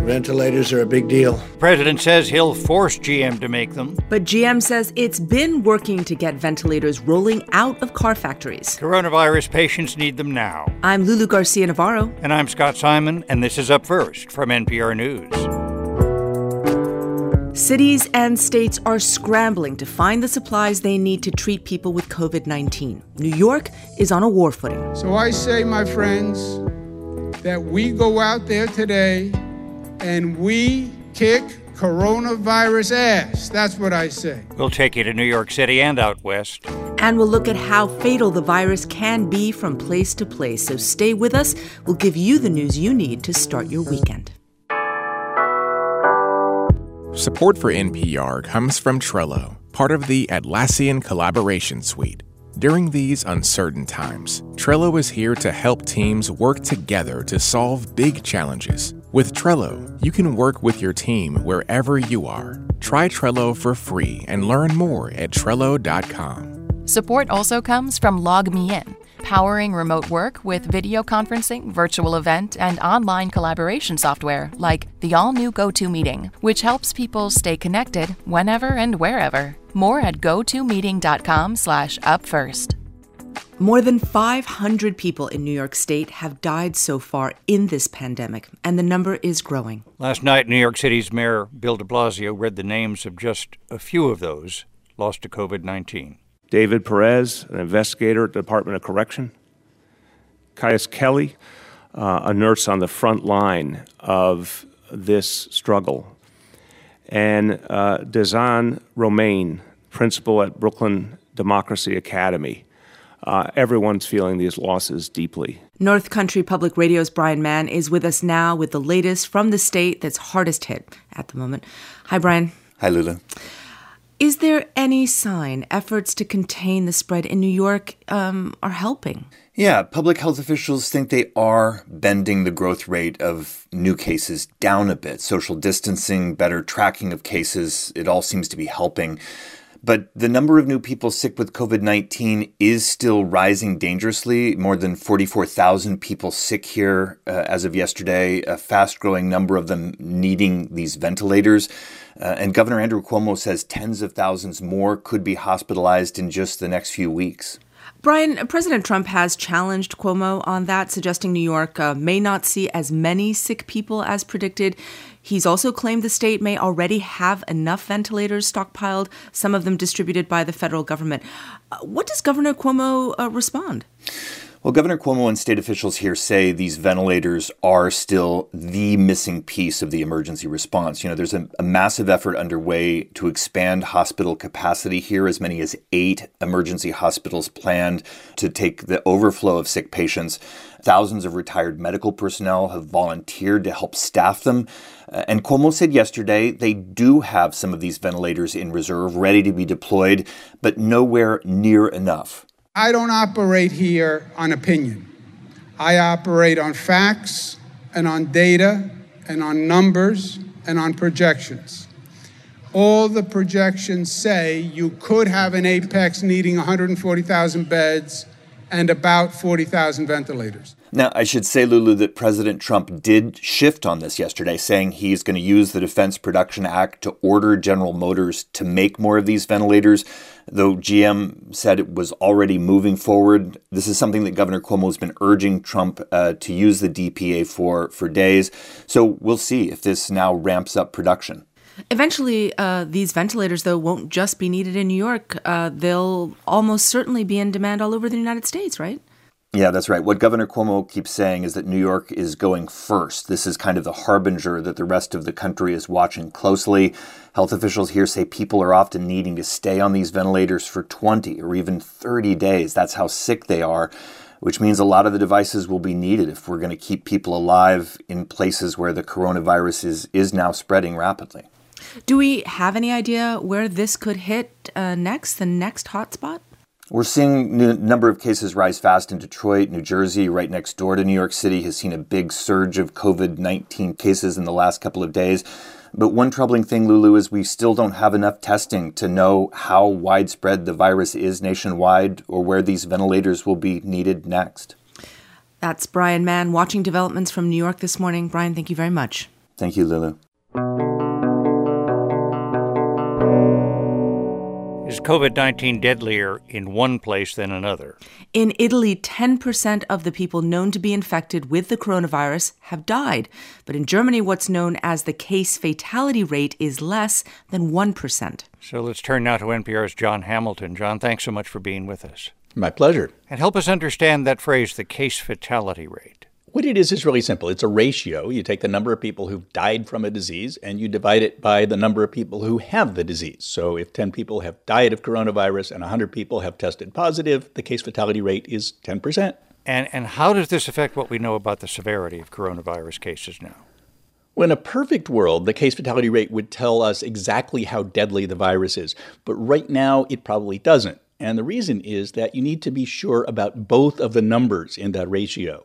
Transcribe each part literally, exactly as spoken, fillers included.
Ventilators are a big deal. The president says he'll force G M to make them. But G M says it's been working to get ventilators rolling out of car factories. Coronavirus patients need them now. I'm Lulu Garcia-Navarro. And I'm Scott Simon, and this is Up First from N P R News. Cities and states are scrambling to find the supplies they need to treat people with covid nineteen. New York is on a war footing. So I say, my friends, that we go out there today and we kick coronavirus ass. That's what I say. We'll take you to New York City and out west. And we'll look at how fatal the virus can be from place to place. So stay with us. We'll give you the news you need to start your weekend. Support for N P R comes from Trello, part of the Atlassian Collaboration Suite. During these uncertain times, Trello is here to help teams work together to solve big challenges. With Trello, you can work with your team wherever you are. Try Trello for free and learn more at Trello dot com. Support also comes from LogMeIn, powering remote work with video conferencing, virtual event, and online collaboration software like the all-new GoToMeeting, which helps people stay connected whenever and wherever. More at gotomeeting.com slash upfirst. More than five hundred people in New York State have died so far in this pandemic, and the number is growing. Last night, New York City's Mayor Bill de Blasio read the names of just a few of those lost to covid nineteen. David Perez, an investigator at the Department of Correction. Caius Kelly, uh, a nurse on the front line of this struggle. And uh, Dezan Romaine, principal at Brooklyn Democracy Academy. Uh, everyone's feeling these losses deeply. North Country Public Radio's Brian Mann is with us now with the latest from the state that's hardest hit at the moment. Hi, Brian. Hi, Lulu. Is there any sign efforts to contain the spread in New York um, are helping? Yeah, public health officials think they are bending the growth rate of new cases down a bit. Social distancing, better tracking of cases, it all seems to be helping. But the number of new people sick with covid nineteen is still rising dangerously. More than forty-four thousand people sick here uh, as of yesterday, a fast-growing number of them needing these ventilators. Uh, and Governor Andrew Cuomo says tens of thousands more could be hospitalized in just the next few weeks. Brian, President Trump has challenged Cuomo on that, suggesting New York uh, may not see as many sick people as predicted. He's also claimed the state may already have enough ventilators stockpiled, some of them distributed by the federal government. Uh, what does Governor Cuomo uh, respond? Well, Governor Cuomo and state officials here say these ventilators are still the missing piece of the emergency response. You know, there's a, a massive effort underway to expand hospital capacity here, as many as eight emergency hospitals planned to take the overflow of sick patients. Thousands of retired medical personnel have volunteered to help staff them. Uh, and Cuomo said yesterday they do have some of these ventilators in reserve, ready to be deployed, but nowhere near enough. I don't operate here on opinion. I operate on facts and on data and on numbers and on projections. All the projections say you could have an apex needing one hundred forty thousand beds and about forty thousand ventilators. Now, I should say, Lulu, that President Trump did shift on this yesterday, saying he's going to use the Defense Production Act to order General Motors to make more of these ventilators, though G M said it was already moving forward. This is something that Governor Cuomo has been urging Trump uh, to use the D P A for for days. So we'll see if this now ramps up production. Eventually, uh, these ventilators, though, won't just be needed in New York. Uh, they'll almost certainly be in demand all over the United States, right? Yeah, that's right. What Governor Cuomo keeps saying is that New York is going first. This is kind of the harbinger that the rest of the country is watching closely. Health officials here say people are often needing to stay on these ventilators for twenty or even thirty days. That's how sick they are, which means a lot of the devices will be needed if we're going to keep people alive in places where the coronavirus is, is now spreading rapidly. Do we have any idea where this could hit uh, next, the next hotspot? We're seeing a number of cases rise fast in Detroit. New Jersey, right next door to New York City, has seen a big surge of covid nineteen cases in the last couple of days. But one troubling thing, Lulu, is we still don't have enough testing to know how widespread the virus is nationwide or where these ventilators will be needed next. That's Brian Mann watching developments from New York this morning. Brian, thank you very much. Thank you, Lulu. Is COVID nineteen deadlier in one place than another? In Italy, ten percent of the people known to be infected with the coronavirus have died. But in Germany, what's known as the case fatality rate is less than one percent. So let's turn now to N P R's Jon Hamilton. Jon, thanks so much for being with us. My pleasure. And help us understand that phrase, the case fatality rate. What it is is really simple. It's a ratio. You take the number of people who've died from a disease and you divide it by the number of people who have the disease. So if ten people have died of coronavirus and one hundred people have tested positive, the case fatality rate is ten percent. And, and how does this affect what we know about the severity of coronavirus cases now? Well, in a perfect world, the case fatality rate would tell us exactly how deadly the virus is. But right now, it probably doesn't. And the reason is that you need to be sure about both of the numbers in that ratio.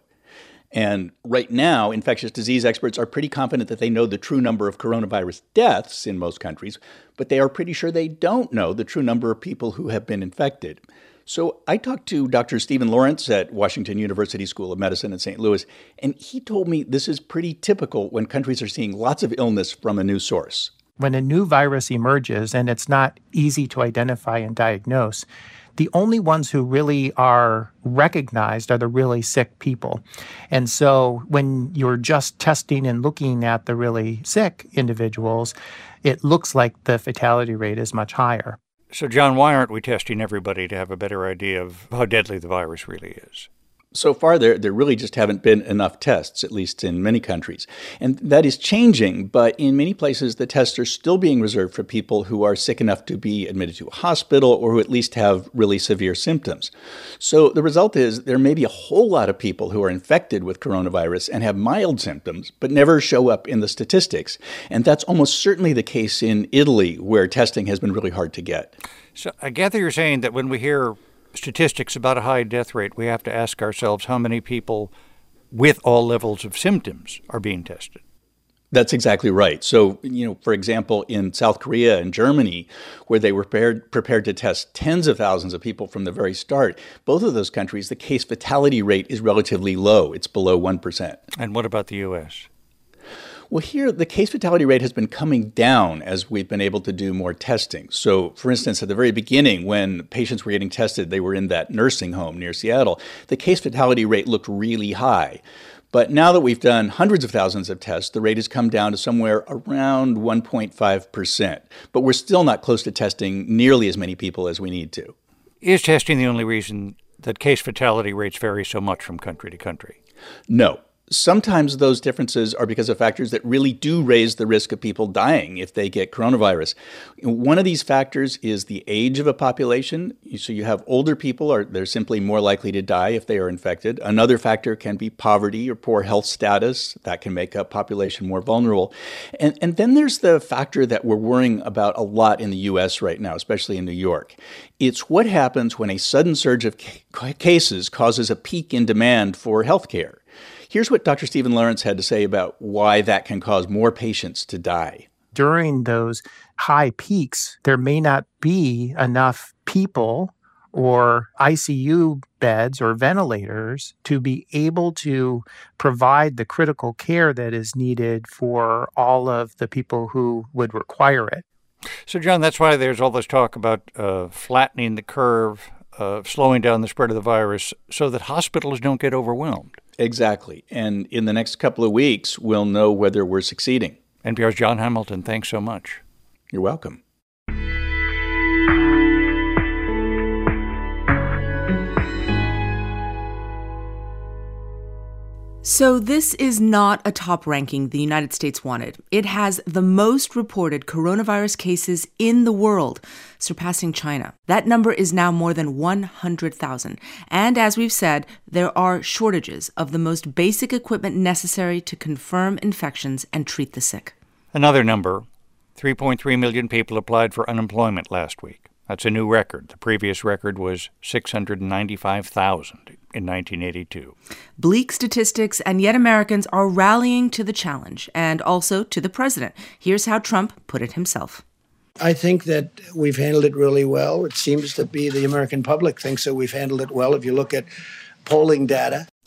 And right now, infectious disease experts are pretty confident that they know the true number of coronavirus deaths in most countries, but they are pretty sure they don't know the true number of people who have been infected. So I talked to Doctor Stephen Lawrence at Washington University School of Medicine in Saint Louis, and he told me this is pretty typical when countries are seeing lots of illness from a new source. When a new virus emerges and it's not easy to identify and diagnose, the only ones who really are recognized are the really sick people. And so when you're just testing and looking at the really sick individuals, it looks like the fatality rate is much higher. So, Jon, why aren't we testing everybody to have a better idea of how deadly the virus really is? So far, there, there really just haven't been enough tests, at least in many countries. And that is changing, but in many places, the tests are still being reserved for people who are sick enough to be admitted to a hospital or who at least have really severe symptoms. So the result is there may be a whole lot of people who are infected with coronavirus and have mild symptoms, but never show up in the statistics. And that's almost certainly the case in Italy, where testing has been really hard to get. So I gather you're saying that when we hear statistics about a high death rate, we have to ask ourselves how many people with all levels of symptoms are being tested. That's exactly right. So, you know, for example, in South Korea and Germany, where they were prepared, prepared to test tens of thousands of people from the very start, both of those countries, the case fatality rate is relatively low. It's below one percent. And what about the U S? Well, here, the case fatality rate has been coming down as we've been able to do more testing. So, for instance, at the very beginning, when patients were getting tested, they were in that nursing home near Seattle, the case fatality rate looked really high. But now that we've done hundreds of thousands of tests, the rate has come down to somewhere around one point five percent. But we're still not close to testing nearly as many people as we need to. Is testing the only reason that case fatality rates vary so much from country to country? No. Sometimes those differences are because of factors that really do raise the risk of people dying if they get coronavirus. One of these factors is the age of a population. So you have older people, are they're simply more likely to die if they are infected. Another factor can be poverty or poor health status. That can make a population more vulnerable. And, and then there's the factor that we're worrying about a lot in the U S right now, especially in New York. It's what happens when a sudden surge of ca- cases causes a peak in demand for health care. Here's what Doctor Stephen Lawrence had to say about why that can cause more patients to die. During those high peaks, there may not be enough people or I C U beds or ventilators to be able to provide the critical care that is needed for all of the people who would require it. So, Jon, that's why there's all this talk about uh, flattening the curve, uh, slowing down the spread of the virus so that hospitals don't get overwhelmed. Exactly. And in the next couple of weeks, we'll know whether we're succeeding. N P R's Jon Hamilton, thanks so much. You're welcome. So this is not a top ranking the United States wanted. It has the most reported coronavirus cases in the world, surpassing China. That number is now more than one hundred thousand. And as we've said, there are shortages of the most basic equipment necessary to confirm infections and treat the sick. Another number, three point three million people applied for unemployment last week. That's a new record. The previous record was six hundred ninety-five thousand in nineteen eighty-two. Bleak statistics, and yet Americans are rallying to the challenge and also to the president. Here's how Trump put it himself. I think that we've handled it really well. It seems to be the American public thinks that we've handled it well if you look at polling data.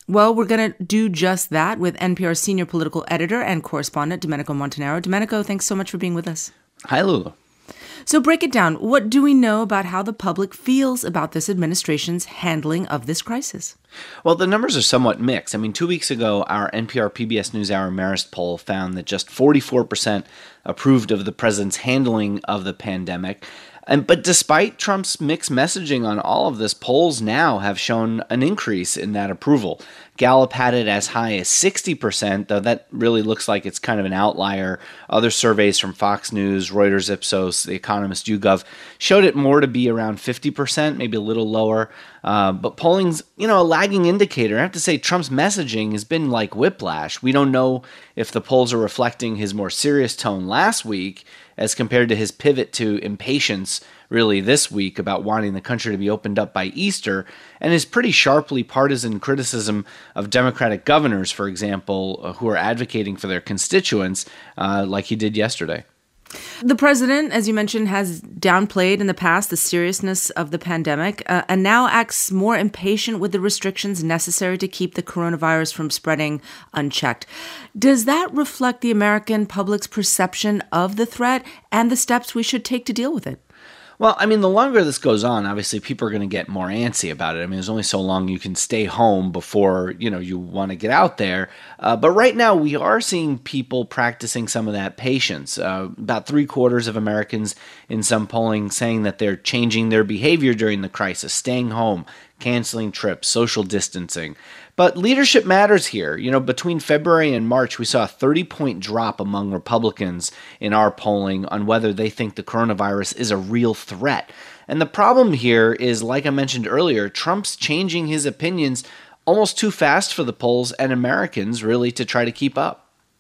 Well, we're going to do just that with N P R senior political editor and correspondent Domenico Montanaro. Domenico, thanks so much for being with us. Hi, Lulu. So break it down. What do we know about how the public feels about this administration's handling of this crisis? Well, the numbers are somewhat mixed. I mean, two weeks ago, our N P R P B S NewsHour Marist poll found that just forty-four percent approved of the president's handling of the pandemic. And, but despite Trump's mixed messaging on all of this, polls now have shown an increase in that approval. Gallup had it as high as sixty percent, though that really looks like it's kind of an outlier. Other surveys from Fox News, Reuters, Ipsos, The Economist, YouGov showed it more to be around fifty percent, maybe a little lower. Uh, but polling's, you know, a lagging indicator. I have to say Trump's messaging has been like whiplash. We don't know if the polls are reflecting his more serious tone last week as compared to his pivot to impatience really this week about wanting the country to be opened up by Easter, and his pretty sharply partisan criticism of Democratic governors, for example, uh, who are advocating for their constituents, uh, like he did yesterday. The president, as you mentioned, has downplayed in the past the seriousness of the pandemic uh, and now acts more impatient with the restrictions necessary to keep the coronavirus from spreading unchecked. Does that reflect the American public's perception of the threat and the steps we should take to deal with it? Well, I mean, the longer this goes on, obviously people are going to get more antsy about it. I mean, there's only so long you can stay home before, you know, you want to get out there. Uh, but right now we are seeing people practicing some of that patience. Uh, about three quarters of Americans in some polling saying that they're changing their behavior during the crisis, staying home, canceling trips, social distancing. But leadership matters here. You know, between February and March, we saw a thirty-point drop among Republicans in our polling on whether they think the coronavirus is a real threat. And the problem here is, like I mentioned earlier, Trump's changing his opinions almost too fast for the polls and Americans really to try to keep up.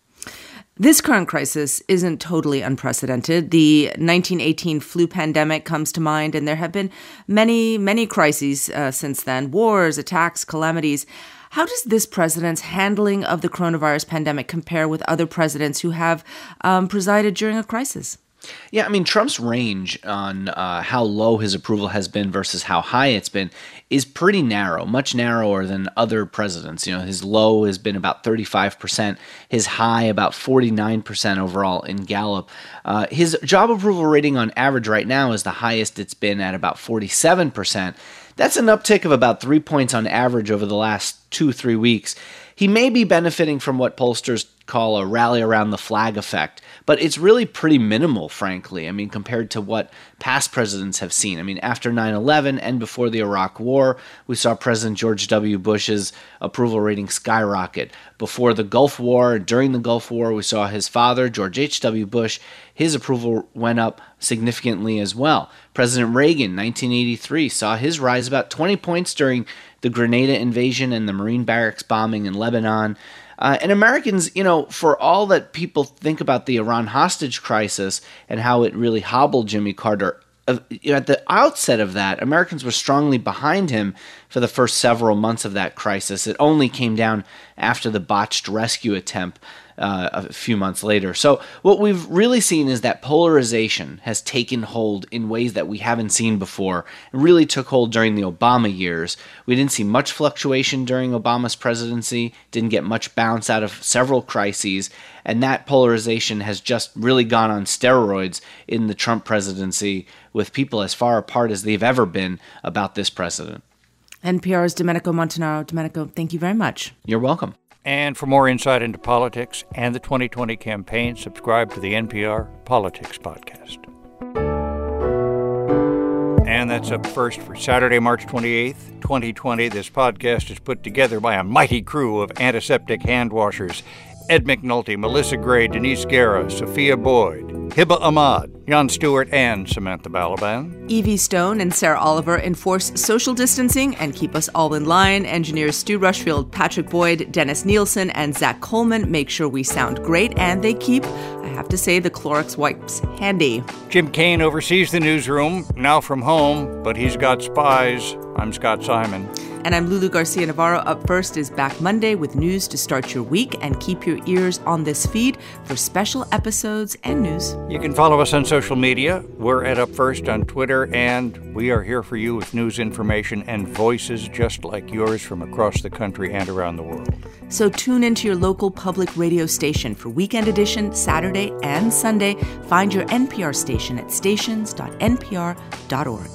This current crisis isn't totally unprecedented. The nineteen eighteen flu pandemic comes to mind, and there have been many, many crises uh, since then, wars, attacks, calamities. How does this president's handling of the coronavirus pandemic compare with other presidents who have um, presided during a crisis? Yeah, I mean, Trump's range on uh, how low his approval has been versus how high it's been is pretty narrow, much narrower than other presidents. You know, his low has been about thirty-five percent, his high about forty-nine percent overall in Gallup. Uh, his job approval rating on average right now is the highest it's been at about forty-seven percent. That's an uptick of about three points on average over the last two, three weeks. He may be benefiting from what pollsters call a rally around the flag effect, but it's really pretty minimal, frankly. I mean, compared to what past presidents have seen. I mean, after nine eleven and before the Iraq War, we saw President George W. Bush's approval rating skyrocket. Before the Gulf War, during the Gulf War, we saw his father, George H W. Bush, his approval went up significantly as well. President Reagan, nineteen eighty-three, saw his rise about twenty points during the Grenada invasion and the Marine barracks bombing in Lebanon. Uh, and Americans, you know, for all that people think about the Iran hostage crisis and how it really hobbled Jimmy Carter, uh, you know, at the outset of that, Americans were strongly behind him for the first several months of that crisis. It only came down after the botched rescue attempt Uh, a few months later. So what we've really seen is that polarization has taken hold in ways that we haven't seen before. It really took hold during the Obama years. We didn't see much fluctuation during Obama's presidency, didn't get much bounce out of several crises, and that polarization has just really gone on steroids in the Trump presidency, with people as far apart as they've ever been about this president. N P R's Domenico Montanaro. Domenico, thank you very much. You're welcome. And for more insight into politics and the twenty twenty campaign, subscribe to the N P R Politics Podcast. And that's up first for Saturday, March twenty-eighth, twenty twenty. This podcast is put together by a mighty crew of antiseptic hand washers. Ed McNulty, Melissa Gray, Denise Guerra, Sophia Boyd, Hiba Ahmad, Jan Stewart, and Samantha Balaban. Evie Stone and Sarah Oliver enforce social distancing and keep us all in line. Engineers Stu Rushfield, Patrick Boyd, Dennis Nielsen, and Zach Coleman make sure we sound great, and they keep, I have to say, the Clorox wipes handy. Jim Kane oversees the newsroom, now from home, but he's got spies. I'm Scott Simon. And I'm Lulu Garcia Navarro. Up First is back Monday with news to start your week, and keep your ears on this feed for special episodes and news. You can follow us on social media. We're at Up First on Twitter, and we are here for you with news, information, and voices just like yours from across the country and around the world. So tune into your local public radio station for Weekend Edition, Saturday and Sunday. Find your N P R station at stations dot n p r dot org.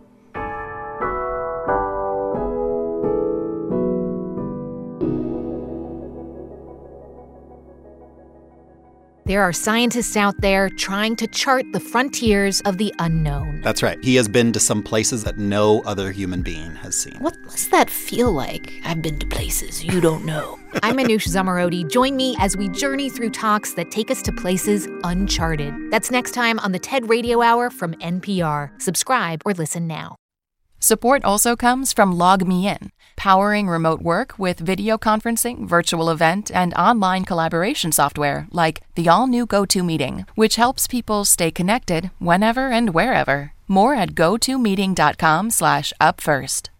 There are scientists out there trying to chart the frontiers of the unknown. That's right. He has been to some places that no other human being has seen. What must that feel like? I've been to places you don't know. I'm Manoush Zomorodi. Join me as we journey through talks that take us to places uncharted. That's next time on the TED Radio Hour from N P R. Subscribe or listen now. Support also comes from LogMeIn, powering remote work with video conferencing, virtual event, and online collaboration software like the all-new GoToMeeting, which helps people stay connected whenever and wherever. More at gotomeeting dot com slash up first.